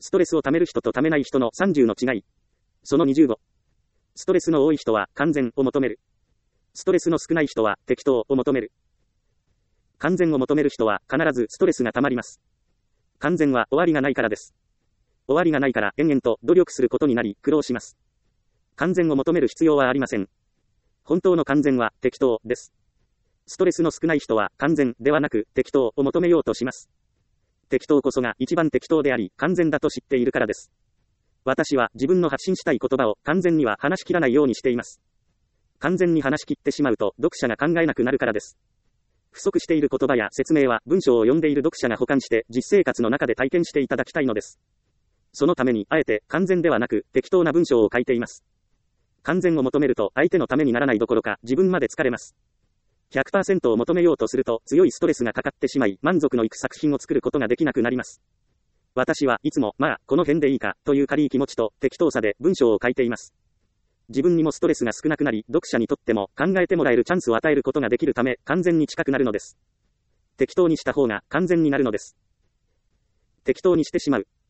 ストレスを溜める人と溜めない人の30の違い。その25。ストレスの多い人は完全を求める。ストレスの少ない人は適当を求める。完全を求める人は必ずストレスが溜まります。完全は終わりがないからです。終わりがないから延々と努力することになり苦労します。完全を求める必要はありません。本当の完全は適当です。ストレスの少ない人は完全ではなく適当を求めようとします。適当こそが一番適当であり完全だと知っているからです。私は自分の発信したい言葉を完全には話し切らないようにしています。完全に話し切ってしまうと読者が考えなくなるからです。不足している言葉や説明は文章を読んでいる読者が補完して実生活の中で体験していただきたいのです。そのためにあえて完全ではなく適当な文章を書いています。完全を求めると相手のためにならないどころか自分まで疲れます。100% を求めようとすると強いストレスがかかってしまい満足のいく作品を作ることができなくなります。私はいつもこの辺でいいかという軽い気持ちと適当さで文章を書いています。自分にもストレスが少なくなり読者にとっても考えてもらえるチャンスを与えることができるため完全に近くなるのです。適当にした方が完全になるのです。適当にしてしまう。